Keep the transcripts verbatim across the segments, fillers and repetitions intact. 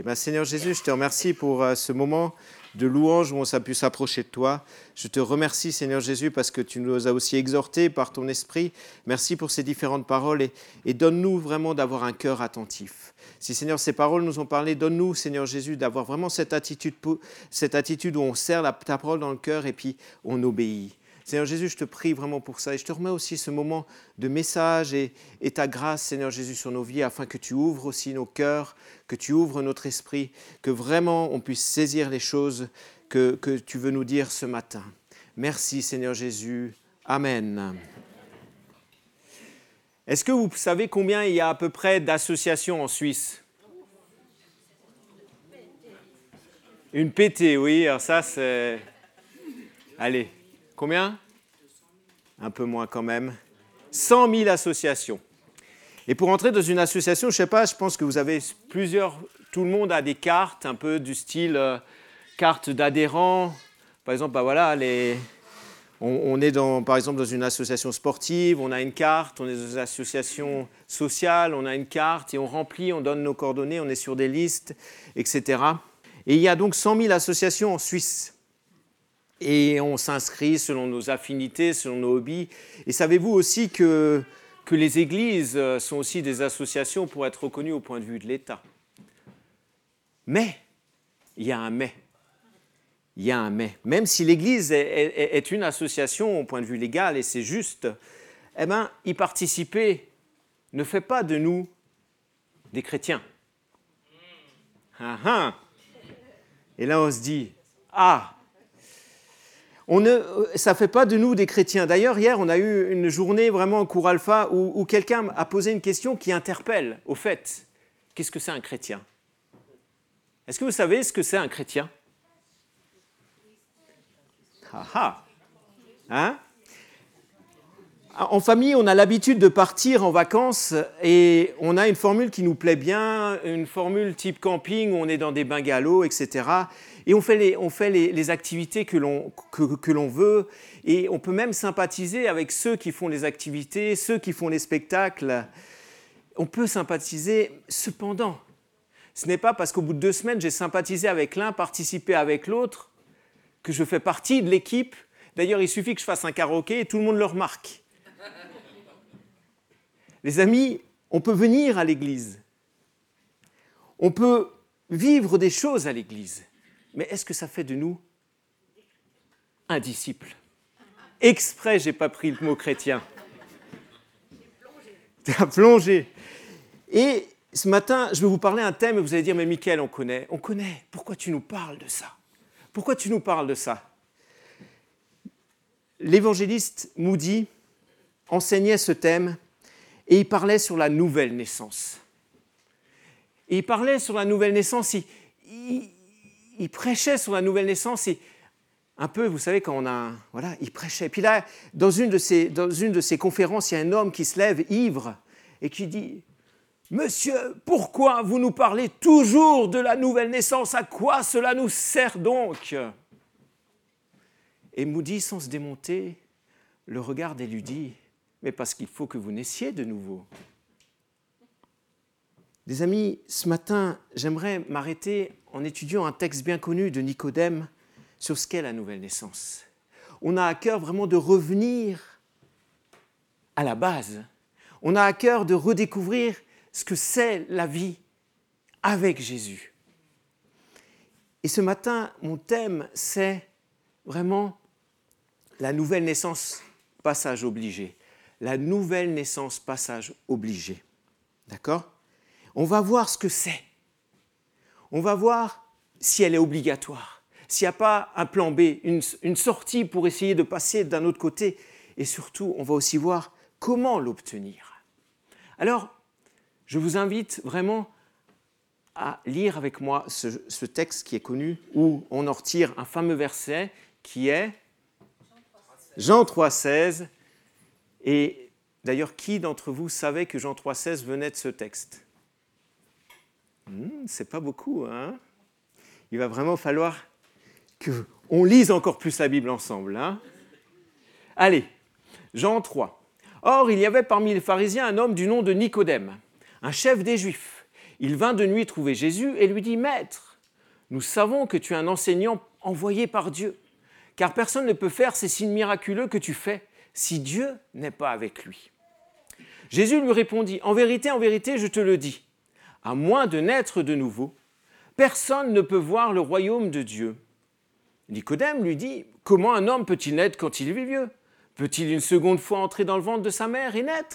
Eh bien, Seigneur Jésus, je te remercie pour euh, ce moment de louange où on a pu s'approcher de toi. Je te remercie, Seigneur Jésus, parce que tu nous as aussi exhortés par ton esprit. Merci pour ces différentes paroles et, et donne-nous vraiment d'avoir un cœur attentif. Si, Seigneur, ces paroles nous ont parlé, donne-nous, Seigneur Jésus, d'avoir vraiment cette attitude, cette attitude où on serre la, ta parole dans le cœur et puis on obéit. Seigneur Jésus, je te prie vraiment pour ça et je te remets aussi ce moment de message et, et ta grâce, Seigneur Jésus, sur nos vies afin que tu ouvres aussi nos cœurs, que tu ouvres notre esprit, que vraiment on puisse saisir les choses que, que tu veux nous dire ce matin. Merci, Seigneur Jésus. Amen. Est-ce que vous savez combien il y a à peu près d'associations en Suisse ? Une pétée, oui. Alors ça, c'est... Allez. Combien ? Un peu moins quand même. cent mille associations. Et pour entrer dans une association, je ne sais pas, je pense que vous avez plusieurs... Tout le monde a des cartes, un peu du style euh, carte d'adhérent. Par exemple, bah voilà, les, on, on est dans, par exemple dans une association sportive, on a une carte, on est dans une association sociale, on a une carte et on remplit, on donne nos coordonnées, on est sur des listes, et cetera. Et il y a donc cent mille associations en Suisse. Et on s'inscrit selon nos affinités, selon nos hobbies. Et savez-vous aussi que, que les églises sont aussi des associations pour être reconnues au point de vue de l'État. Mais, il y a un mais. Il y a un mais. Même si l'Église est, est, est une association au point de vue légal, et c'est juste, eh bien, y participer ne fait pas de nous des chrétiens. Ah, ah. Et là, on se dit, ah, On ne, ça ne fait pas de nous des chrétiens. D'ailleurs, hier, on a eu une journée vraiment en cours alpha où, où quelqu'un a posé une question qui interpelle. Au fait, qu'est-ce que c'est un chrétien ? Est-ce que vous savez ce que c'est un chrétien ? Ah ah hein ? En famille, on a l'habitude de partir en vacances et on a une formule qui nous plaît bien, une formule type camping où on est dans des bungalows, et cetera. Et on fait les, on fait les, les activités que l'on, que, que l'on veut et on peut même sympathiser avec ceux qui font les activités, ceux qui font les spectacles. On peut sympathiser, cependant, ce n'est pas parce qu'au bout de deux semaines, j'ai sympathisé avec l'un, participé avec l'autre, que je fais partie de l'équipe. D'ailleurs, il suffit que je fasse un karaoké et tout le monde le remarque. Les amis, on peut venir à l'église. On peut vivre des choses à l'église. Mais est-ce que ça fait de nous un disciple ? Exprès, je n'ai pas pris le mot chrétien. Tu as plongé. Et ce matin, je vais vous parler d'un thème et vous allez dire, mais Mickaël, on connaît. On connaît. Pourquoi tu nous parles de ça ? Pourquoi tu nous parles de ça ? L'évangéliste Moody enseignait ce thème et il parlait sur la nouvelle naissance. Et il parlait sur la nouvelle naissance, il, il, il prêchait sur la nouvelle naissance et un peu, vous savez, quand on a... Un, voilà, il prêchait. Puis là, dans une, de ces, dans une de ces conférences, il y a un homme qui se lève ivre et qui dit « Monsieur, pourquoi vous nous parlez toujours de la nouvelle naissance ? À quoi cela nous sert donc ?» Et Moody, sans se démonter, le regarde et lui dit « Mais parce qu'il faut que vous naissiez de nouveau. » Des amis, ce matin, j'aimerais m'arrêter en étudiant un texte bien connu de Nicodème sur ce qu'est la nouvelle naissance. On a à cœur vraiment de revenir à la base. On a à cœur de redécouvrir ce que c'est la vie avec Jésus. Et ce matin, mon thème, c'est vraiment la nouvelle naissance, passage obligé. La nouvelle naissance, passage obligé. D'accord ? On va voir ce que c'est. On va voir si elle est obligatoire, s'il n'y a pas un plan B, une, une sortie pour essayer de passer d'un autre côté. Et surtout, on va aussi voir comment l'obtenir. Alors, je vous invite vraiment à lire avec moi ce, ce texte qui est connu, où on en retire un fameux verset qui est Jean trois seize. Et d'ailleurs, qui d'entre vous savait que Jean trois seize venait de ce texte ? Hmm, c'est pas beaucoup, hein ? Il va vraiment falloir qu'on lise encore plus la Bible ensemble. Hein ? Allez, Jean trois. Or, il y avait parmi les pharisiens un homme du nom de Nicodème, un chef des Juifs. Il vint de nuit trouver Jésus et lui dit « Maître, nous savons que tu es un enseignant envoyé par Dieu, car personne ne peut faire ces signes miraculeux que tu fais si Dieu n'est pas avec lui. » Jésus lui répondit « En vérité, en vérité, je te le dis, à moins de naître de nouveau, personne ne peut voir le royaume de Dieu. » Nicodème lui dit « Comment un homme peut-il naître quand il est vieux? Peut-il une seconde fois entrer dans le ventre de sa mère et naître ?»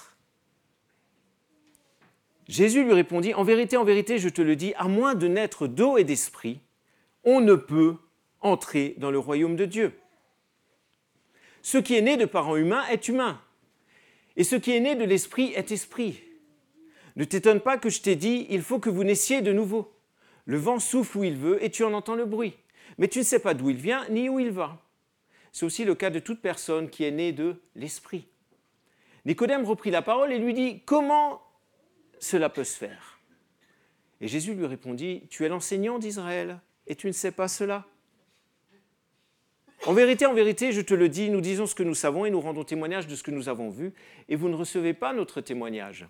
Jésus lui répondit « En vérité, en vérité, je te le dis, à moins de naître d'eau et d'esprit, on ne peut entrer dans le royaume de Dieu. Ce qui est né de parents humains est humain, et ce qui est né de l'esprit est esprit. Ne t'étonne pas que je t'ai dit, il faut que vous naissiez de nouveau. Le vent souffle où il veut et tu en entends le bruit, mais tu ne sais pas d'où il vient ni où il va. C'est aussi le cas de toute personne qui est née de l'esprit. » Nicodème reprit la parole et lui dit « Comment cela peut se faire ?» Et Jésus lui répondit « Tu es l'enseignant d'Israël et tu ne sais pas cela. En vérité, en vérité, je te le dis, nous disons ce que nous savons et nous rendons témoignage de ce que nous avons vu, et vous ne recevez pas notre témoignage.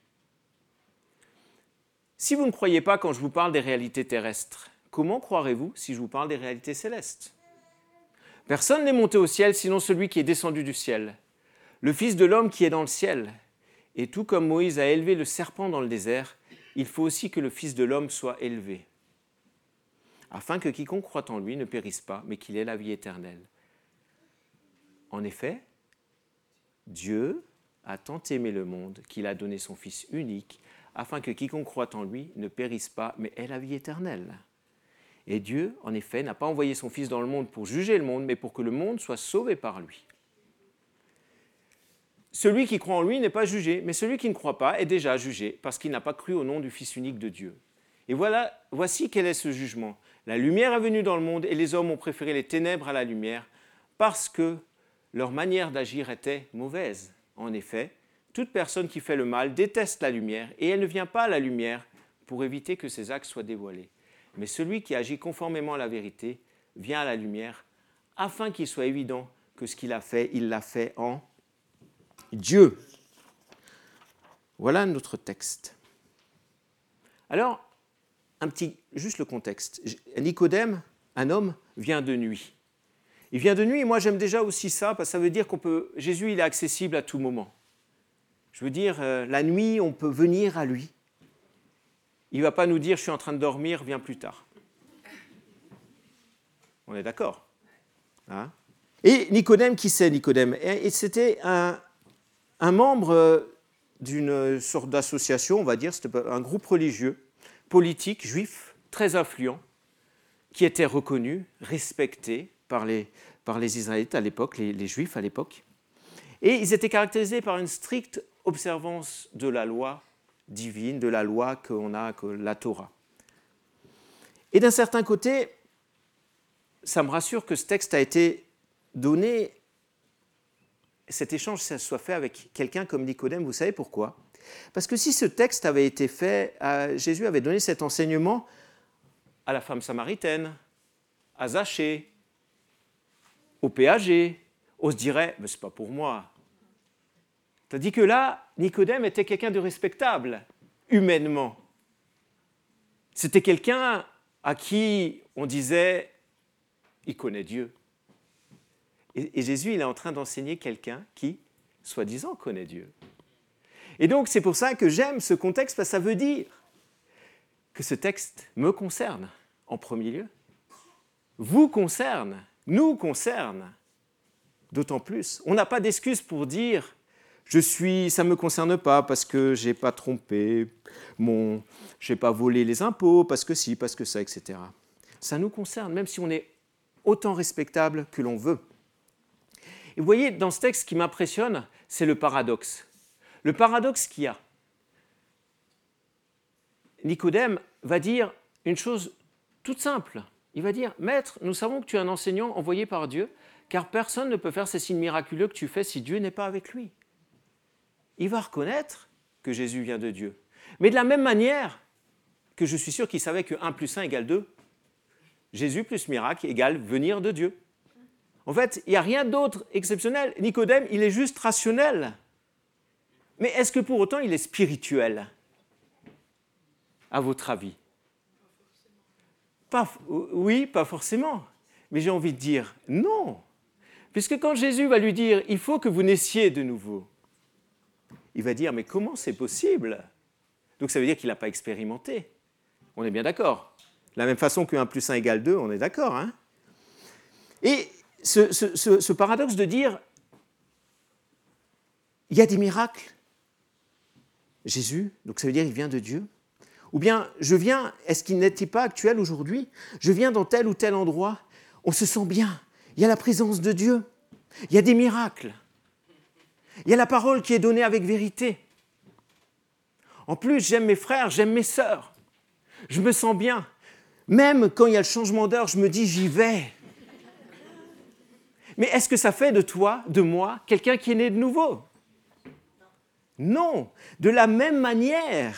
Si vous ne croyez pas quand je vous parle des réalités terrestres, comment croirez-vous si je vous parle des réalités célestes ? Personne n'est monté au ciel sinon celui qui est descendu du ciel, le Fils de l'homme qui est dans le ciel. Et tout comme Moïse a élevé le serpent dans le désert, il faut aussi que le Fils de l'homme soit élevé, afin que quiconque croit en lui ne périsse pas, mais qu'il ait la vie éternelle. En effet, Dieu a tant aimé le monde qu'il a donné son Fils unique, afin que quiconque croit en lui ne périsse pas, mais ait la vie éternelle. Et Dieu, en effet, n'a pas envoyé son Fils dans le monde pour juger le monde, mais pour que le monde soit sauvé par lui. Celui qui croit en lui n'est pas jugé, mais celui qui ne croit pas est déjà jugé, parce qu'il n'a pas cru au nom du Fils unique de Dieu. Et voilà, voici quel est ce jugement. La lumière est venue dans le monde, et les hommes ont préféré les ténèbres à la lumière, parce que leur manière d'agir était mauvaise. En effet, toute personne qui fait le mal déteste la lumière, et elle ne vient pas à la lumière pour éviter que ses actes soient dévoilés. Mais celui qui agit conformément à la vérité vient à la lumière, afin qu'il soit évident que ce qu'il a fait, il l'a fait en Dieu. Voilà notre texte. Alors, un petit, juste le contexte. Nicodème, un homme, vient de nuit. Il vient de nuit, et moi j'aime déjà aussi ça, parce que ça veut dire qu'on peut. Jésus, il est accessible à tout moment. Je veux dire, euh, la nuit, on peut venir à lui. Il ne va pas nous dire « je suis en train de dormir, viens plus tard ». On est d'accord, hein ? Et Nicodème, qui c'est Nicodème ? Et c'était un, un membre d'une sorte d'association, on va dire, c'était un groupe religieux, politique, juif, très influent, qui était reconnu, respecté par les, par les Israélites à l'époque, les, les Juifs à l'époque. Et ils étaient caractérisés par une stricte observance de la loi divine, de la loi qu'on a, que la Torah. Et d'un certain côté, ça me rassure que ce texte a été donné, cet échange soit fait avec quelqu'un comme Nicodème. Vous savez pourquoi ? Parce que si ce texte avait été fait, euh, Jésus avait donné cet enseignement à la femme samaritaine, à Zachée, au péager, on se dirait, mais ce n'est pas pour moi. Tandis que là, Nicodème était quelqu'un de respectable, humainement. C'était quelqu'un à qui on disait, il connaît Dieu. Et, et Jésus, il est en train d'enseigner quelqu'un qui, soi-disant, connaît Dieu. Et donc, c'est pour ça que j'aime ce contexte, parce que ça veut dire que ce texte me concerne, en premier lieu, vous concerne, nous concerne, d'autant plus. On n'a pas d'excuse pour dire je suis, ça ne me concerne pas parce que je n'ai pas trompé, mon, je n'ai pas volé les impôts, parce que si, parce que ça, et cetera. Ça nous concerne, même si on est autant respectable que l'on veut. Et vous voyez, dans ce texte, ce qui m'impressionne, c'est le paradoxe. Le paradoxe qu'il y a. Nicodème va dire une chose toute simple. Il va dire « Maître, nous savons que tu es un enseignant envoyé par Dieu, car personne ne peut faire ces signes miraculeux que tu fais si Dieu n'est pas avec lui. » Il va reconnaître que Jésus vient de Dieu. Mais de la même manière que je suis sûr qu'il savait que un plus un égale deux, Jésus plus miracle égale venir de Dieu. En fait, il n'y a rien d'autre exceptionnel. Nicodème, il est juste rationnel. Mais est-ce que pour autant il est spirituel ? à votre avis? Pas, oui, pas forcément. Mais j'ai envie de dire non. Puisque quand Jésus va lui dire « il faut que vous naissiez de nouveau », il va dire « mais comment c'est possible ?» Donc ça veut dire qu'il n'a pas expérimenté. On est bien d'accord. De la même façon que un plus un égale deux, on est d'accord. Hein? Et ce, ce, ce, ce paradoxe de dire il y a des miracles, Jésus, donc ça veut dire qu'il vient de Dieu, ou bien je viens, est-ce qu'il n'est-il pas actuel aujourd'hui? Je viens dans tel ou tel endroit, on se sent bien, il y a la présence de Dieu, il y a des miracles, il y a la parole qui est donnée avec vérité. En plus, j'aime mes frères, j'aime mes sœurs, je me sens bien. Même quand il y a le changement d'heure, je me dis j'y vais. Mais est-ce que ça fait de toi, de moi, quelqu'un qui est né de nouveau? Non. De la même manière,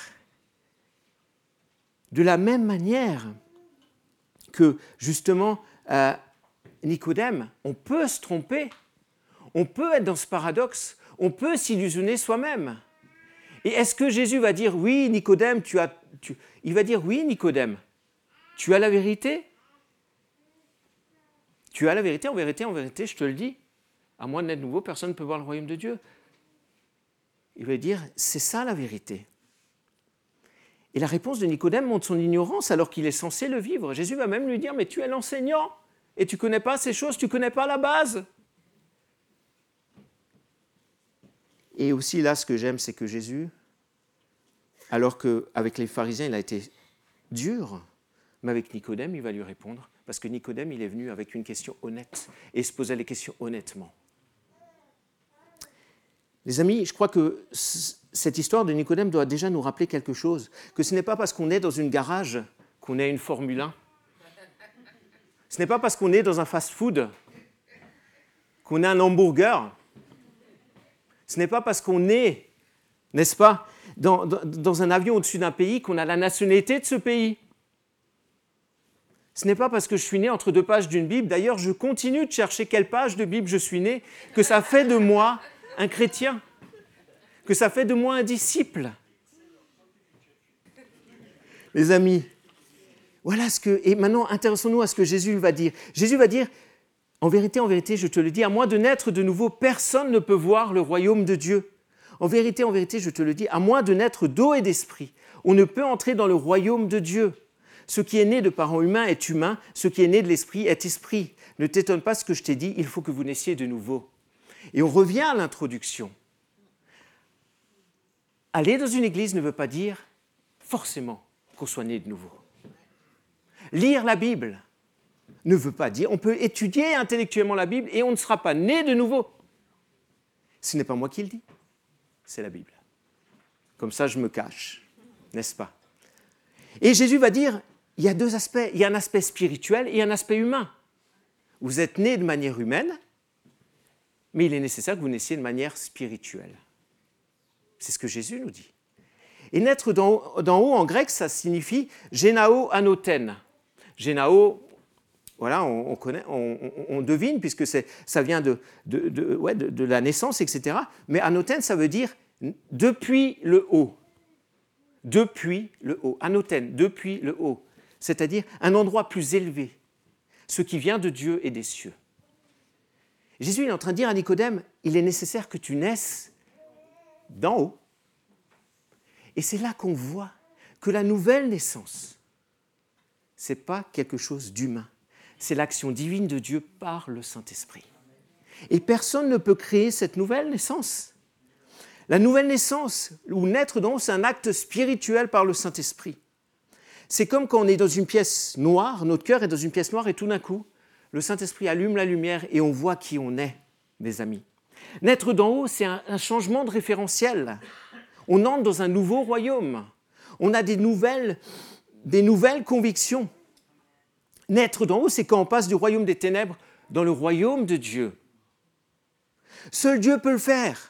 de la même manière que justement euh, Nicodème, on peut se tromper, on peut être dans ce paradoxe, on peut s'illusionner soi-même. Et est-ce que Jésus va dire oui, Nicodème, tu as, tu... il va dire oui, Nicodème, tu as la vérité? Tu as la vérité, en vérité, en vérité, je te le dis. À moins de naître nouveau, personne ne peut voir le royaume de Dieu. Il va dire, c'est ça la vérité. Et la réponse de Nicodème montre son ignorance alors qu'il est censé le vivre. Jésus va même lui dire, mais tu es l'enseignant et tu ne connais pas ces choses, tu ne connais pas la base. Et aussi là, ce que j'aime, c'est que Jésus, alors qu'avec les pharisiens, il a été dur, mais avec Nicodème, il va lui répondre, parce que Nicodème, il est venu avec une question honnête, et il se posait les questions honnêtement. Les amis, je crois que cette histoire de Nicodème doit déjà nous rappeler quelque chose, que ce n'est pas parce qu'on est dans une garage qu'on est une Formule un. Ce n'est pas parce qu'on est dans un fast-food qu'on a un hamburger. Ce n'est pas parce qu'on est, n'est-ce pas, dans, dans, dans un avion au-dessus d'un pays qu'on a la nationalité de ce pays. Ce n'est pas parce que je suis né entre deux pages d'une Bible, d'ailleurs je continue de chercher quelle page de Bible je suis né, que ça fait de moi un chrétien, que ça fait de moi un disciple. Les amis, voilà ce que... Et maintenant, intéressons-nous à ce que Jésus va dire. Jésus va dire, en vérité, en vérité, je te le dis, à moins de naître de nouveau, personne ne peut voir le royaume de Dieu. En vérité, en vérité, je te le dis, à moins de naître d'eau et d'esprit, on ne peut entrer dans le royaume de Dieu. Ce qui est né de parents humains est humain, ce qui est né de l'esprit est esprit. Ne t'étonne pas ce que je t'ai dit, il faut que vous naissiez de nouveau. Et on revient à l'introduction. Aller dans une église ne veut pas dire forcément qu'on soit né de nouveau. Lire la Bible ne veut pas dire, on peut étudier intellectuellement la Bible et on ne sera pas né de nouveau. Ce n'est pas moi qui le dis, c'est la Bible. Comme ça, je me cache, n'est-ce pas? Et Jésus va dire, il y a deux aspects, il y a un aspect spirituel et un aspect humain. Vous êtes né de manière humaine, mais il est nécessaire que vous naissiez de manière spirituelle. C'est ce que Jésus nous dit. Et naître d'en haut, d'en haut en grec, ça signifie génao anoten. Génao, voilà, on, on, connaît, on, on, on devine, puisque c'est, ça vient de, de, de, ouais, de, de la naissance, et cetera. Mais anoten, ça veut dire depuis le haut. Depuis le haut. Anoten, depuis le haut. C'est-à-dire un endroit plus élevé. Ce qui vient de Dieu et des cieux. Jésus est en train de dire à Nicodème, il est nécessaire que tu naisses d'en haut. Et c'est là qu'on voit que la nouvelle naissance, ce n'est pas quelque chose d'humain. C'est l'action divine de Dieu par le Saint-Esprit. Et personne ne peut créer cette nouvelle naissance. La nouvelle naissance, ou naître d'en haut, c'est un acte spirituel par le Saint-Esprit. C'est comme quand on est dans une pièce noire, notre cœur est dans une pièce noire et tout d'un coup, le Saint-Esprit allume la lumière et on voit qui on est, mes amis. Naître d'en haut, c'est un, un changement de référentiel. On entre dans un nouveau royaume. On a des nouvelles, des nouvelles convictions. Naître d'en haut, c'est quand on passe du royaume des ténèbres dans le royaume de Dieu. Seul Dieu peut le faire.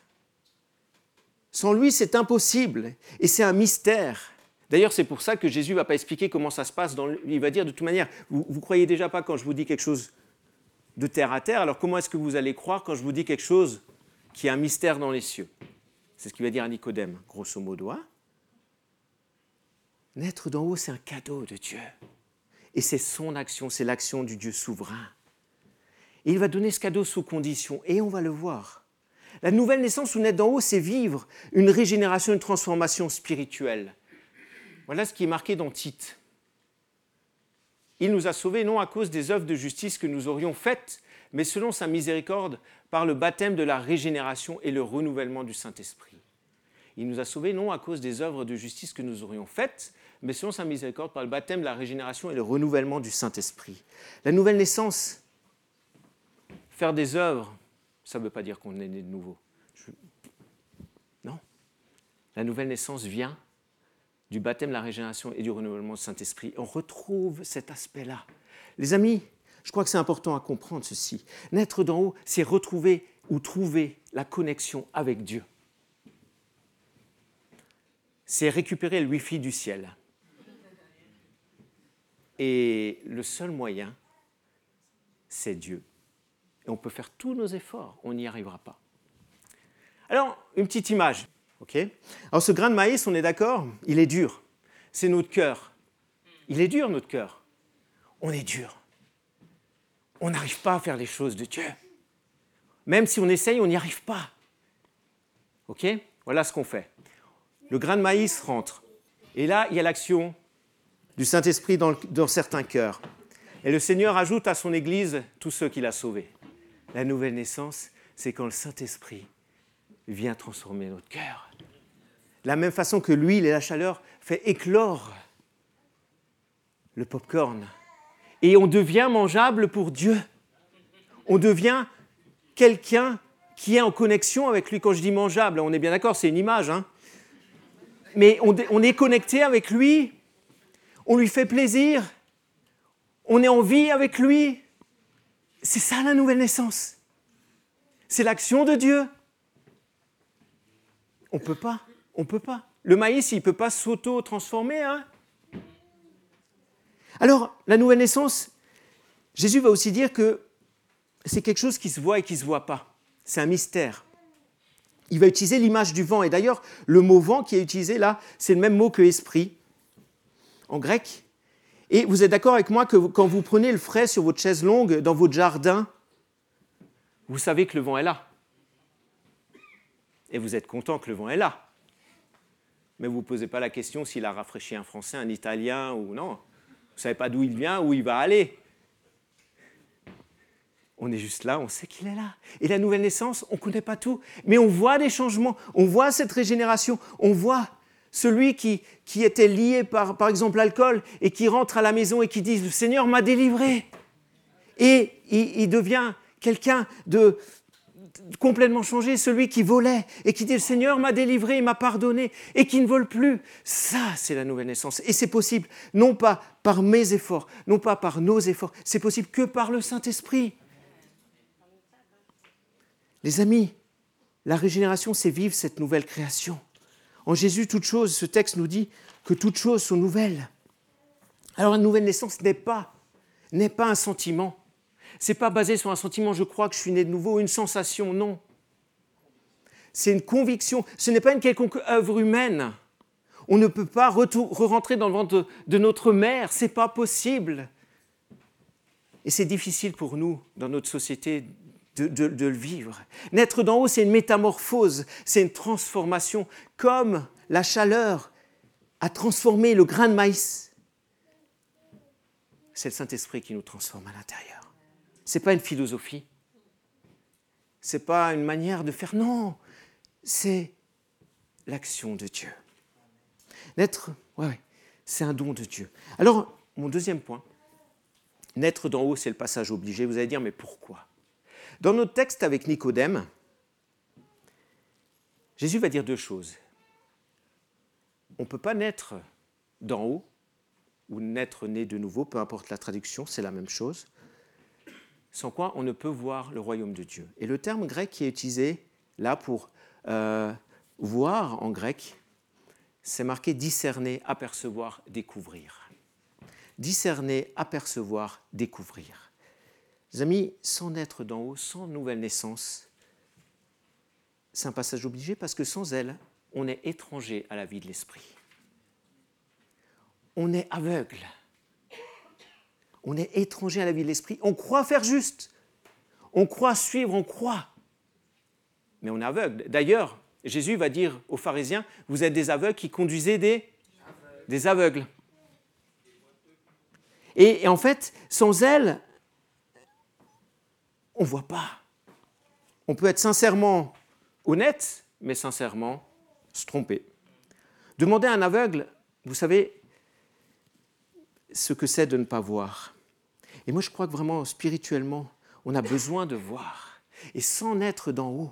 Sans lui, c'est impossible. Et c'est un mystère. D'ailleurs, c'est pour ça que Jésus ne va pas expliquer comment ça se passe. Dans le... Il va dire de toute manière, vous ne croyez déjà pas quand je vous dis quelque chose de terre à terre, alors comment est-ce que vous allez croire quand je vous dis quelque chose qui est un mystère dans les cieux? C'est ce qu'il va dire à Nicodème, grosso modo. Hein? Naître d'en haut, c'est un cadeau de Dieu. Et c'est son action, c'est l'action du Dieu souverain. Et il va donner ce cadeau sous condition, et on va le voir. La nouvelle naissance ou naître d'en haut, c'est vivre une régénération, une transformation spirituelle. Voilà ce qui est marqué dans Tite. Il nous a sauvés non à cause des œuvres de justice que nous aurions faites, mais selon sa miséricorde, par le baptême de la régénération et le renouvellement du Saint-Esprit. Il nous a sauvés non à cause des œuvres de justice que nous aurions faites, mais selon sa miséricorde, par le baptême de la régénération et le renouvellement du Saint-Esprit. La nouvelle naissance, faire des œuvres, ça ne veut pas dire qu'on est né de nouveau. Je... Non. La nouvelle naissance vient du baptême de la régénération et du renouvellement du Saint-Esprit. On retrouve cet aspect-là. Les amis, je crois que c'est important à comprendre ceci. Naître d'en haut, c'est retrouver ou trouver la connexion avec Dieu. C'est récupérer le Wi-Fi du ciel. Et le seul moyen, c'est Dieu. Et on peut faire tous nos efforts, on n'y arrivera pas. Alors, une petite image. Okay. Alors, ce grain de maïs, on est d'accord, il est dur. C'est notre cœur. Il est dur, notre cœur. On est dur. On n'arrive pas à faire les choses de Dieu. Même si on essaye, on n'y arrive pas. Ok ? Voilà ce qu'on fait. Le grain de maïs rentre. Et là, il y a l'action du Saint-Esprit dans, le, dans certains cœurs. Et le Seigneur ajoute à son Église tous ceux qu'il a sauvés. La nouvelle naissance, c'est quand le Saint-Esprit vient transformer notre cœur. De la même façon que l'huile et la chaleur fait éclore le pop-corn. Et on devient mangeable pour Dieu. On devient quelqu'un qui est en connexion avec lui. Quand je dis mangeable, on est bien d'accord, c'est une image. Hein. Mais on, on est connecté avec lui. On lui fait plaisir. On est en vie avec lui. C'est ça la nouvelle naissance. C'est l'action de Dieu. On ne peut pas. On ne peut pas. Le maïs, il ne peut pas s'auto-transformer. Hein. Alors, la nouvelle naissance, Jésus va aussi dire que c'est quelque chose qui se voit et qui ne se voit pas. C'est un mystère. Il va utiliser l'image du vent. Et d'ailleurs, le mot vent qui est utilisé là, c'est le même mot que esprit, en grec. Et vous êtes d'accord avec moi que quand vous prenez le frais sur votre chaise longue dans votre jardin, vous savez que le vent est là. Et vous êtes content que le vent est là. Mais vous ne posez pas la question s'il a rafraîchi un Français, un Italien ou non. Vous ne savez pas d'où il vient, où il va aller. On est juste là, on sait qu'il est là. Et la nouvelle naissance, on ne connaît pas tout, mais on voit des changements, on voit cette régénération, on voit celui qui, qui était lié par, par exemple, l'alcool et qui rentre à la maison et qui dit « Le Seigneur m'a délivré ». Et il, il devient quelqu'un de, de complètement changé, celui qui volait et qui dit « Le Seigneur m'a délivré, il m'a pardonné » et qui ne vole plus. Ça, c'est la nouvelle naissance. Et c'est possible, non pas par mes efforts, non pas par nos efforts, c'est possible que par le Saint-Esprit. Les amis, la régénération, c'est vivre cette nouvelle création. En Jésus, toutes choses, ce texte nous dit que toutes choses sont nouvelles. Alors, la nouvelle naissance n'est pas, n'est pas un sentiment. Ce n'est pas basé sur un sentiment, je crois que je suis né de nouveau, une sensation, non. C'est une conviction, ce n'est pas une quelconque œuvre humaine. On ne peut pas re-rentrer dans le ventre de, de notre mère, ce n'est pas possible. Et c'est difficile pour nous, dans notre société, De, de, de le vivre. Naître d'en haut, c'est une métamorphose, c'est une transformation, comme la chaleur a transformé le grain de maïs. C'est le Saint-Esprit qui nous transforme à l'intérieur. Ce n'est pas une philosophie, ce n'est pas une manière de faire, non, c'est l'action de Dieu. Naître, ouais, ouais, c'est un don de Dieu. Alors, mon deuxième point, naître d'en haut, c'est le passage obligé. Vous allez dire, mais pourquoi ? Dans notre texte avec Nicodème, Jésus va dire deux choses. On ne peut pas naître d'en haut ou naître né de nouveau, peu importe la traduction, c'est la même chose, sans quoi on ne peut voir le royaume de Dieu. Et le terme grec qui est utilisé là pour euh, voir en grec, c'est marqué discerner, apercevoir, découvrir. Discerner, apercevoir, découvrir. Les amis, sans naître d'en haut, sans nouvelle naissance, c'est un passage obligé parce que sans elle, on est étranger à la vie de l'esprit. on est aveugle. On est étranger à la vie de l'esprit. On croit faire juste. On croit suivre, on croit. Mais on est aveugle. D'ailleurs, Jésus va dire aux pharisiens, vous êtes des aveugles qui conduisez des, des aveugles. Et, et en fait, sans elle, on ne voit pas. On peut être sincèrement honnête, mais sincèrement se tromper. Demandez à un aveugle, vous savez, ce que c'est de ne pas voir. Et moi, je crois que vraiment, spirituellement, on a besoin de voir. Et sans naître d'en haut,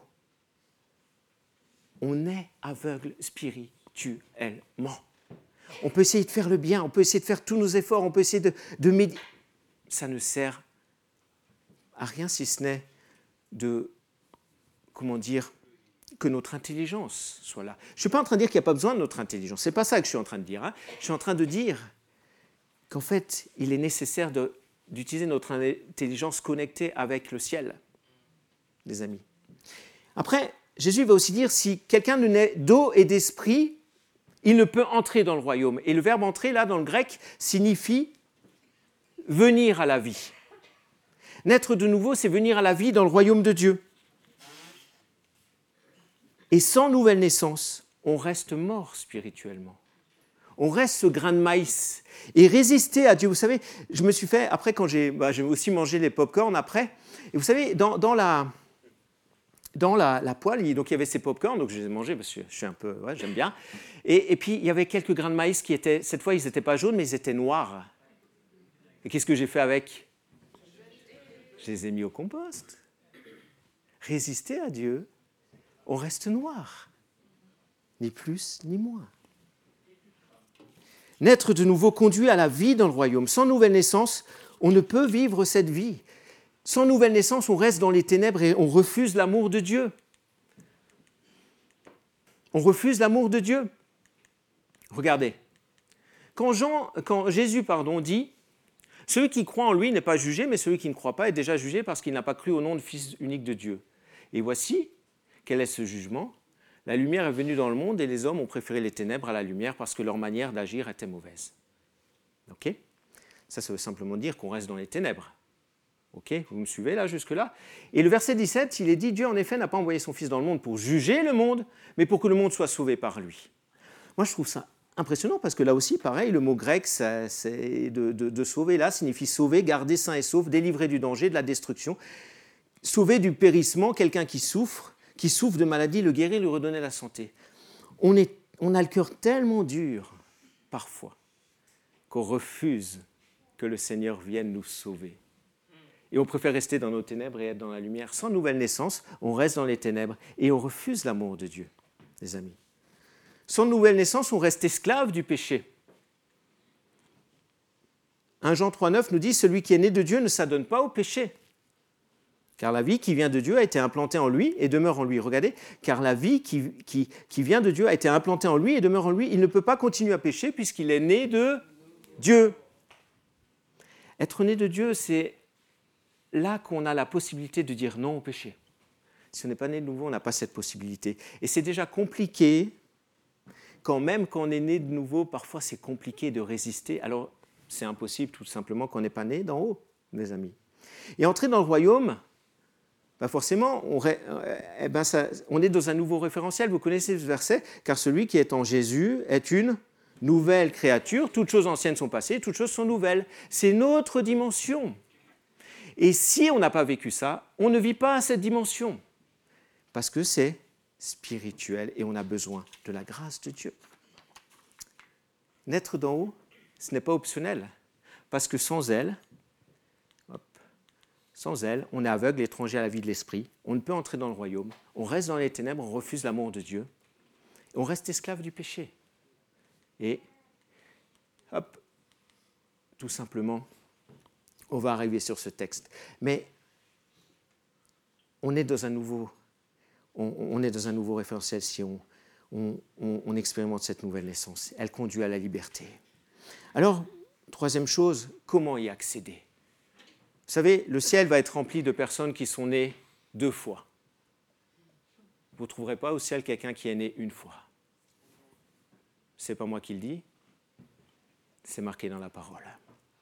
on est aveugle spirituellement. On peut essayer de faire le bien, on peut essayer de faire tous nos efforts, on peut essayer de, de méditer. Ça ne sert à rien si ce n'est de, comment dire, que notre intelligence soit là. Je ne suis pas en train de dire qu'il n'y a pas besoin de notre intelligence. Ce n'est pas ça que je suis en train de dire. Hein. Je suis en train de dire qu'en fait, il est nécessaire de, d'utiliser notre intelligence connectée avec le ciel, les amis. Après, Jésus va aussi dire, si quelqu'un ne naît d'eau et d'esprit, il ne peut entrer dans le royaume. Et le verbe entrer, là, dans le grec, signifie venir à la vie. Naître de nouveau, c'est venir à la vie dans le royaume de Dieu. Et sans nouvelle naissance, on reste mort spirituellement. On reste ce grain de maïs. Et résister à Dieu, vous savez, je me suis fait, après quand j'ai, bah, j'ai aussi mangé les pop-corn après, et vous savez, dans, dans la... Dans la, la poêle, donc il y avait ces pop-corn, donc je les ai mangés parce que je suis un peu, ouais, j'aime bien. Et, et puis il y avait quelques grains de maïs qui étaient, cette fois ils n'étaient pas jaunes, mais ils étaient noirs. Et qu'est-ce que j'ai fait avec ? Je les ai mis au compost. Résister à Dieu, on reste noir, ni plus ni moins. Naître de nouveau conduit à la vie dans le royaume. Sans nouvelle naissance, on ne peut vivre cette vie. Sans nouvelle naissance, on reste dans les ténèbres et on refuse l'amour de Dieu. On refuse l'amour de Dieu. Regardez, quand, Jean, quand Jésus pardon, dit « Celui qui croit en lui n'est pas jugé, mais celui qui ne croit pas est déjà jugé parce qu'il n'a pas cru au nom du Fils unique de Dieu. Et voici, quel est ce jugement ? La lumière est venue dans le monde et les hommes ont préféré les ténèbres à la lumière parce que leur manière d'agir était mauvaise. » Ok ? Ça, ça veut simplement dire qu'on reste dans les ténèbres. Ok, vous me suivez là, jusque-là ? Et le verset dix-sept, il est dit « Dieu, en effet, n'a pas envoyé son Fils dans le monde pour juger le monde, mais pour que le monde soit sauvé par lui. » Moi, je trouve ça impressionnant, parce que là aussi, pareil, le mot grec, ça, c'est de, de, de sauver, là, signifie sauver, garder sain et sauf, délivrer du danger, de la destruction, sauver du périssement, quelqu'un qui souffre, qui souffre de maladie, le guérir, lui redonner la santé. On, est, on a le cœur tellement dur, parfois, qu'on refuse que le Seigneur vienne nous sauver. Et on préfère rester dans nos ténèbres et être dans la lumière. Sans nouvelle naissance, on reste dans les ténèbres et on refuse l'amour de Dieu, les amis. Sans nouvelle naissance, on reste esclave du péché. premier Jean trois neuf nous dit « Celui qui est né de Dieu ne s'adonne pas au péché, car la vie qui vient de Dieu a été implantée en lui et demeure en lui. » Regardez, car la vie qui, qui, qui vient de Dieu a été implantée en lui et demeure en lui. Il ne peut pas continuer à pécher puisqu'il est né de Dieu. Être né de Dieu, c'est là qu'on a la possibilité de dire non au péché. Si on n'est pas né de nouveau, on n'a pas cette possibilité. Et c'est déjà compliqué, quand même quand on est né de nouveau, parfois c'est compliqué de résister. Alors c'est impossible tout simplement qu'on n'est pas né d'en haut, mes amis. Et entrer dans le royaume, bah forcément, on, eh ben ça, on est dans un nouveau référentiel. Vous connaissez ce verset, car celui qui est en Jésus est une nouvelle créature. Toutes choses anciennes sont passées, toutes choses sont nouvelles. C'est notre dimension. Et si on n'a pas vécu ça, on ne vit pas à cette dimension, parce que c'est spirituel et on a besoin de la grâce de Dieu. Naître d'en haut, ce n'est pas optionnel, parce que sans elle, hop, sans elle, on est aveugle, étranger à la vie de l'esprit, on ne peut entrer dans le royaume, on reste dans les ténèbres, on refuse l'amour de Dieu, on reste esclave du péché. Et, hop, tout simplement, on va arriver sur ce texte. Mais on est dans un nouveau, on, on est dans un nouveau référentiel si on, on, on, on expérimente cette nouvelle naissance. Elle conduit à la liberté. Alors, troisième chose, comment y accéder ? Vous savez, le ciel va être rempli de personnes qui sont nées deux fois. Vous ne trouverez pas au ciel quelqu'un qui est né une fois. Ce n'est pas moi qui le dis, C'est marqué dans la parole. D'accord ?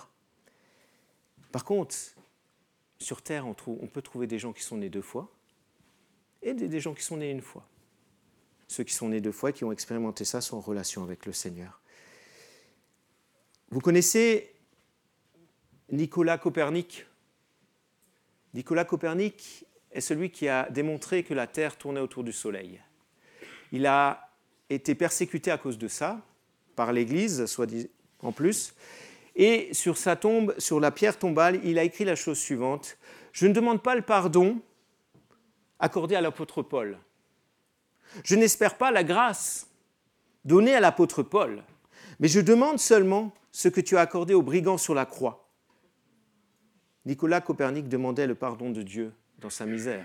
Par contre, sur Terre, on, trouve, on peut trouver des gens qui sont nés deux fois et des, des gens qui sont nés une fois. Ceux qui sont nés deux fois, qui ont expérimenté ça, sont en relation avec le Seigneur. Vous connaissez Nicolas Copernic ? Nicolas Copernic est celui qui a démontré que la Terre tournait autour du Soleil. Il a été persécuté à cause de ça, par l'Église, soit dit en plus, et sur sa tombe, sur la pierre tombale, il a écrit la chose suivante : « Je ne demande pas le pardon accordé à l'apôtre Paul. Je n'espère pas la grâce donnée à l'apôtre Paul, mais je demande seulement ce que tu as accordé aux brigands sur la croix. » Nicolas Copernic demandait le pardon de Dieu dans sa misère.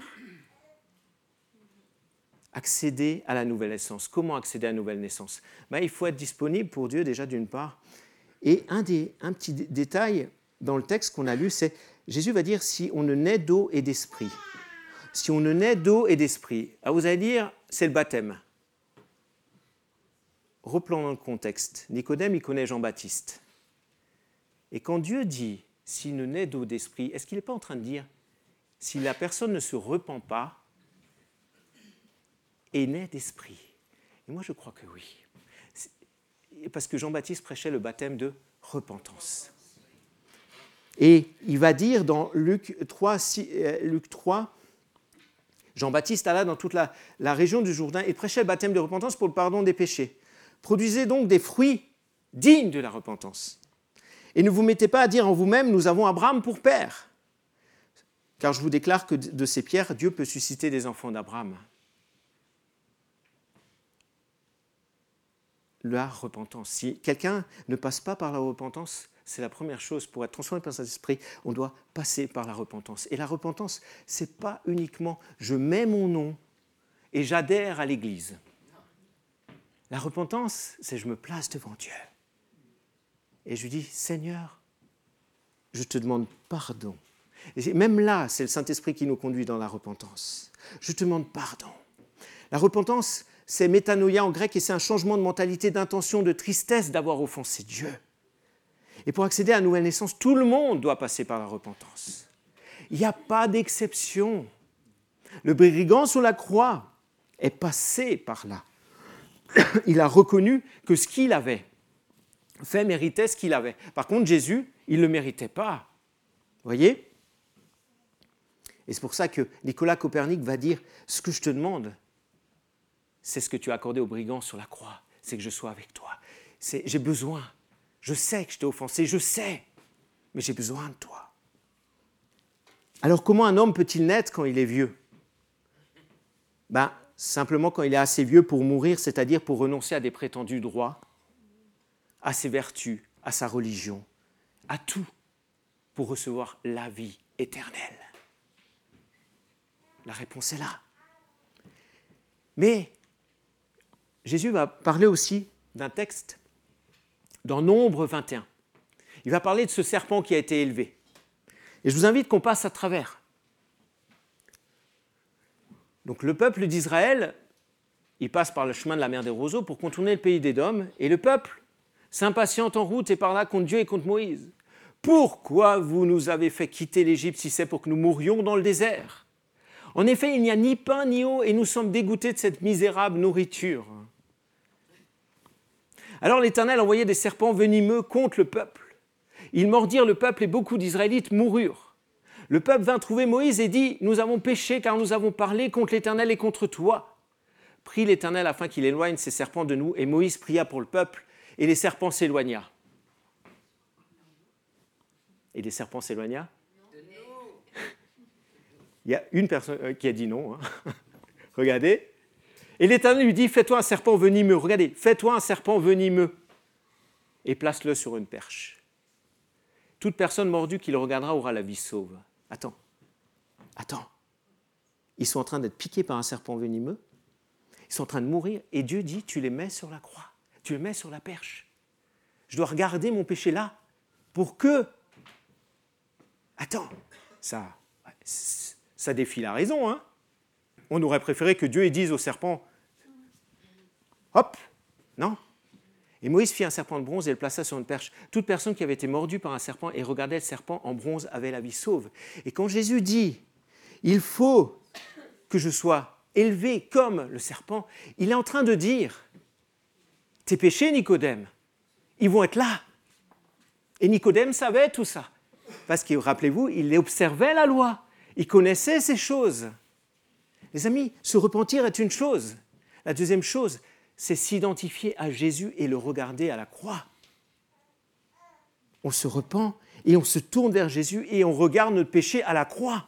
Accéder à la nouvelle naissance. Comment accéder à la nouvelle naissance ? Ben, il faut être disponible pour Dieu déjà d'une part. Et un, des, un petit détail dans le texte qu'on a lu, c'est Jésus va dire si on ne naît d'eau et d'esprit. Si on ne naît d'eau et d'esprit. Alors vous allez dire, c'est le baptême. Reprenons le contexte. Nicodème, il connaît Jean-Baptiste. Et quand Dieu dit s'il ne naît d'eau et d'esprit, est-ce qu'il n'est pas en train de dire si la personne ne se repent pas et naît d'esprit ? Et moi, je crois que oui. Parce que Jean-Baptiste prêchait le baptême de repentance. Et il va dire dans Luc trois, six, euh, Luc trois, Jean-Baptiste alla dans toute la, la région du Jourdain et prêchait le baptême de repentance pour le pardon des péchés. Produisez donc des fruits dignes de la repentance. Et ne vous mettez pas à dire en vous-même, nous avons Abraham pour père. Car je vous déclare que de ces pierres, Dieu peut susciter des enfants d'Abraham. La repentance. Si quelqu'un ne passe pas par la repentance, c'est la première chose. Pour être transformé par Saint-Esprit, on doit passer par la repentance. Et la repentance, ce n'est pas uniquement je mets mon nom et j'adhère à l'Église. La repentance, c'est je me place devant Dieu. Et je lui dis, Seigneur, je te demande pardon. Et même là, c'est le Saint-Esprit qui nous conduit dans la repentance. Je te demande pardon. La repentance, c'est métanoïa en grec et c'est un changement de mentalité, d'intention, de tristesse d'avoir offensé Dieu. Et pour accéder à la nouvelle naissance, tout le monde doit passer par la repentance. Il n'y a pas d'exception. Le brigand sur la croix est passé par là. Il a reconnu que ce qu'il avait fait méritait ce qu'il avait. Par contre, Jésus, il ne le méritait pas. Vous voyez ? Et c'est pour ça que Nicolas Copernic va dire « Ce que je te demande, c'est ce que tu as accordé au brigand sur la croix, c'est que je sois avec toi. C'est, j'ai besoin, je sais que je t'ai offensé, je sais, mais j'ai besoin de toi. » Alors comment un homme peut-il naître quand il est vieux ? Ben, simplement quand il est assez vieux pour mourir, c'est-à-dire pour renoncer à des prétendus droits, à ses vertus, à sa religion, à tout, pour recevoir la vie éternelle. La réponse est là. Mais Jésus va parler aussi d'un texte dans Nombre vingt et un. Il va parler de ce serpent qui a été élevé. Et je vous invite qu'on passe à travers. Donc le peuple d'Israël, il passe par le chemin de la mer des roseaux pour contourner le pays d'Édom, et le peuple s'impatiente en route et par là contre Dieu et contre Moïse. « Pourquoi vous nous avez fait quitter l'Égypte si c'est pour que nous mourions dans le désert ? En effet, il n'y a ni pain ni eau et nous sommes dégoûtés de cette misérable nourriture. » Alors l'Éternel envoyait des serpents venimeux contre le peuple. Ils mordirent le peuple et beaucoup d'Israélites moururent. Le peuple vint trouver Moïse et dit « Nous avons péché car nous avons parlé contre l'Éternel et contre toi. » Prie l'Éternel afin qu'il éloigne ces serpents de nous. Et Moïse pria pour le peuple et les serpents s'éloigna. Et les serpents s'éloigna ? Il y a une personne qui a dit non. Hein. Regardez. Et l'Éternel lui dit, fais-toi un serpent venimeux. Regardez, fais-toi un serpent venimeux. Et place-le sur une perche. Toute personne mordue qui le regardera aura la vie sauve. Attends. Attends. Ils sont en train d'être piqués par un serpent venimeux. Ils sont en train de mourir. Et Dieu dit, tu les mets sur la croix. Tu les mets sur la perche. Je dois regarder mon péché là pour que... Attends. Ça... Ça défie la raison, hein. On aurait préféré que Dieu dise au serpent, hop, non. Et Moïse fit un serpent de bronze et le plaça sur une perche. Toute personne qui avait été mordue par un serpent et regardait le serpent en bronze avait la vie sauve. Et quand Jésus dit « il faut que je sois élevé comme le serpent », il est en train de dire « tes péchés, Nicodème, ils vont être là. » Et Nicodème savait tout ça. Parce que, rappelez-vous, il observait la loi. Il connaissait ces choses. Les amis, se repentir est une chose. La deuxième chose, c'est s'identifier à Jésus et le regarder à la croix. On se repent et on se tourne vers Jésus et on regarde notre péché à la croix.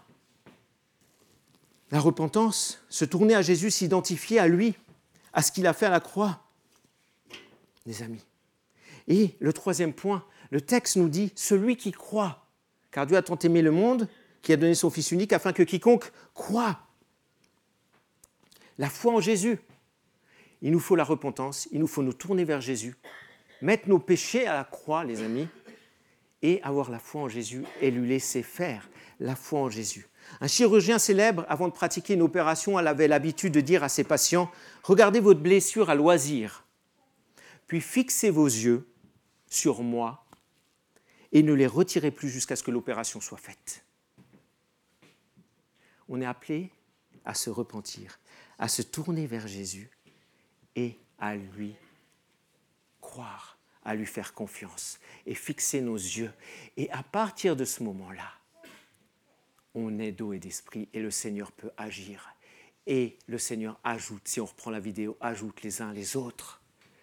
La repentance, se tourner à Jésus, s'identifier à lui, à ce qu'il a fait à la croix. Les amis. Et le troisième point, le texte nous dit « celui qui croit ». Car Dieu a tant aimé le monde, qui a donné son Fils unique, afin que quiconque croit. La foi en Jésus. Il nous faut la repentance, il nous faut nous tourner vers Jésus, mettre nos péchés à la croix, les amis, et avoir la foi en Jésus et lui laisser faire la foi en Jésus. Un chirurgien célèbre, avant de pratiquer une opération, elle avait l'habitude de dire à ses patients « Regardez votre blessure à loisir, puis fixez vos yeux sur moi et ne les retirez plus jusqu'à ce que l'opération soit faite. » On est appelé à se repentir, à se tourner vers Jésus et à lui croire, à lui faire confiance et fixer nos yeux. Et à partir de ce moment-là, on est d'eau et d'esprit et le Seigneur peut agir. Et le Seigneur ajoute, si on reprend la vidéo, ajoute les uns les autres.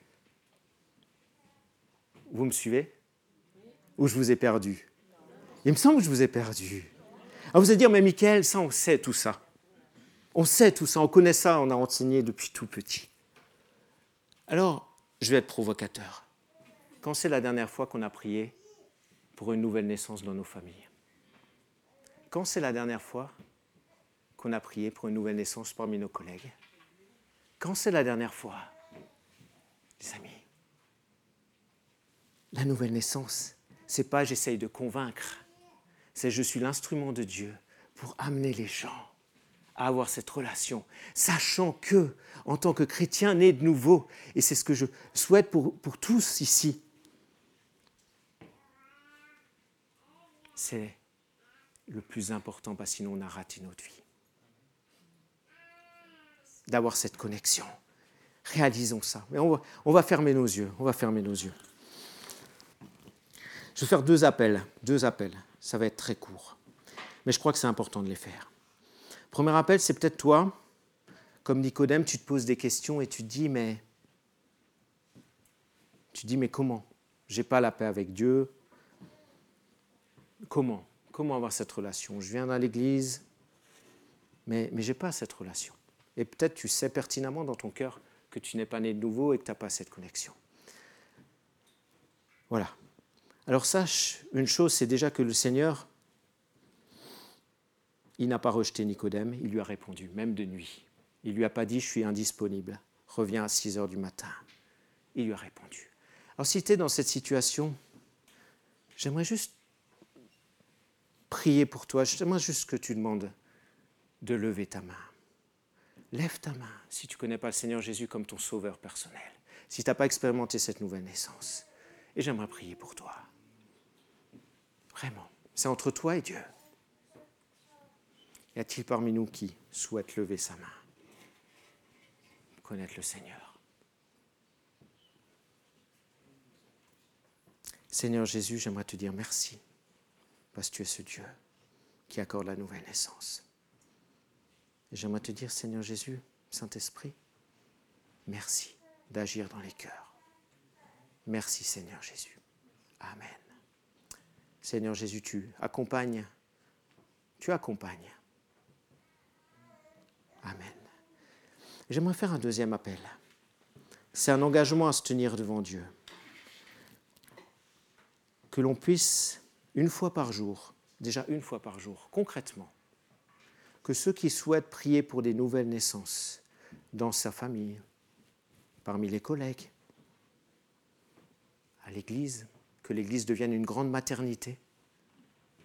Vous me suivez ? Ou je vous ai perdu ? Il me semble que je vous ai perdu. Alors vous allez dire, mais Mickaël, ça on sait tout ça. On sait tout ça, on connaît ça, on a enseigné depuis tout petit. Alors, je vais être provocateur. Quand c'est la dernière fois qu'on a prié pour une nouvelle naissance dans nos familles ? Quand c'est la dernière fois qu'on a prié pour une nouvelle naissance parmi nos collègues ? Quand c'est la dernière fois, les amis ? La nouvelle naissance, c'est pas j'essaye de convaincre, c'est je suis l'instrument de Dieu pour amener les gens à avoir cette relation, sachant que, en tant que chrétien né de nouveau, et c'est ce que je souhaite pour, pour tous ici, c'est le plus important, parce que sinon on a raté notre vie. D'avoir cette connexion. Réalisons ça. Mais on va, on va fermer nos yeux, on va fermer nos yeux. Je vais faire deux appels, deux appels. Ça va être très court. Mais je crois que c'est important de les faire. Premier appel, c'est peut-être toi, comme Nicodème, tu te poses des questions et tu te dis, mais, tu te dis, mais comment ? Je n'ai pas la paix avec Dieu. Comment ? Comment avoir cette relation ? Je viens dans l'église, mais, mais je n'ai pas cette relation. Et peut-être tu sais pertinemment dans ton cœur que tu n'es pas né de nouveau et que tu n'as pas cette connexion. Voilà. Alors sache une chose, c'est déjà que le Seigneur, il n'a pas rejeté Nicodème, il lui a répondu, même de nuit. Il ne lui a pas dit « je suis indisponible, reviens à six heures du matin ». Il lui a répondu. Alors si tu es dans cette situation, j'aimerais juste prier pour toi, j'aimerais juste que tu demandes de lever ta main. Lève ta main si tu ne connais pas le Seigneur Jésus comme ton sauveur personnel, si tu n'as pas expérimenté cette nouvelle naissance. Et j'aimerais prier pour toi. Vraiment, c'est entre toi et Dieu. Y a-t-il parmi nous qui souhaite lever sa main, connaître le Seigneur ? Seigneur Jésus, j'aimerais te dire merci, parce que tu es ce Dieu qui accorde la nouvelle naissance. Et j'aimerais te dire, Seigneur Jésus, Saint-Esprit, merci d'agir dans les cœurs. Merci Seigneur Jésus. Amen. Seigneur Jésus, tu accompagnes, tu accompagnes. Amen. J'aimerais faire un deuxième appel. C'est un engagement à se tenir devant Dieu. Que l'on puisse, une fois par jour, déjà une fois par jour, concrètement, que ceux qui souhaitent prier pour des nouvelles naissances dans sa famille, parmi les collègues, à l'église, que l'église devienne une grande maternité,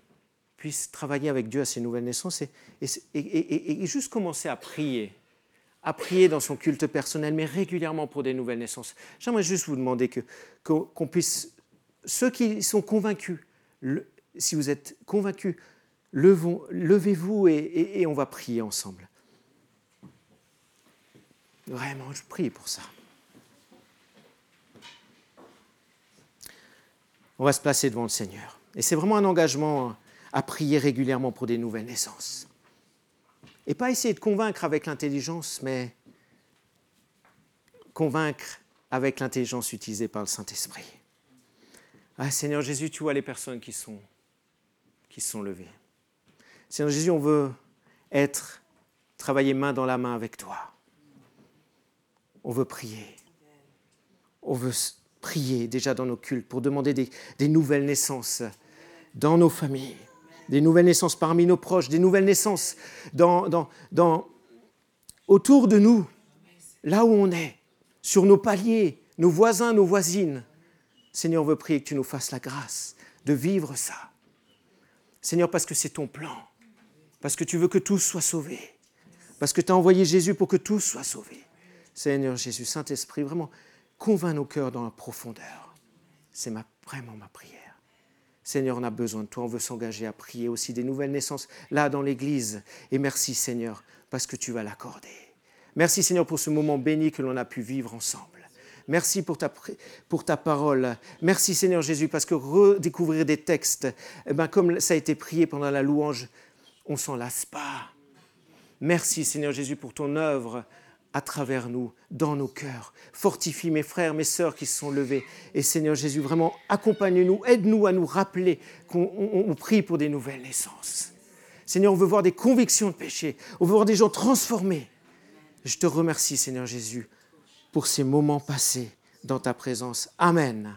puissent travailler avec Dieu à ces nouvelles naissances et, et, et, et, et juste commencer à prier, à prier dans son culte personnel, mais régulièrement pour des nouvelles naissances. J'aimerais juste vous demander que, qu'on, qu'on puisse, ceux qui sont convaincus, le, si vous êtes convaincus, levons, levez-vous et, et, et on va prier ensemble. Vraiment, je prie pour ça. On va se placer devant le Seigneur. Et c'est vraiment un engagement à prier régulièrement pour des nouvelles naissances. Et pas essayer de convaincre avec l'intelligence, mais convaincre avec l'intelligence utilisée par le Saint-Esprit. Ah, Seigneur Jésus, tu vois les personnes qui sont, qui sont levées. Seigneur Jésus, on veut être, travailler main dans la main avec toi. On veut prier. On veut prier déjà dans nos cultes pour demander des, des nouvelles naissances dans nos familles, des nouvelles naissances parmi nos proches, des nouvelles naissances dans, dans, dans, autour de nous, là où on est, sur nos paliers, nos voisins, nos voisines. Seigneur, on veut prier que tu nous fasses la grâce de vivre ça. Seigneur, parce que c'est ton plan, parce que tu veux que tous soient sauvés, parce que tu as envoyé Jésus pour que tous soient sauvés. Seigneur Jésus, Saint-Esprit, vraiment, convainc nos cœurs dans la profondeur. C'est ma, vraiment ma prière. Seigneur, on a besoin de toi, on veut s'engager à prier aussi des nouvelles naissances là dans l'Église. Et merci Seigneur, parce que tu vas l'accorder. Merci Seigneur pour ce moment béni que l'on a pu vivre ensemble. Merci pour ta, pour ta parole. Merci Seigneur Jésus, parce que redécouvrir des textes, eh ben, comme ça a été prié pendant la louange, on ne s'en lasse pas. Merci Seigneur Jésus pour ton œuvre à travers nous, dans nos cœurs. Fortifie mes frères, mes sœurs qui se sont levés. Et Seigneur Jésus, vraiment, accompagne-nous, aide-nous à nous rappeler qu'on on, on prie pour des nouvelles naissances. Seigneur, on veut voir des convictions de péché. On veut voir des gens transformés. Je te remercie, Seigneur Jésus, pour ces moments passés dans ta présence. Amen.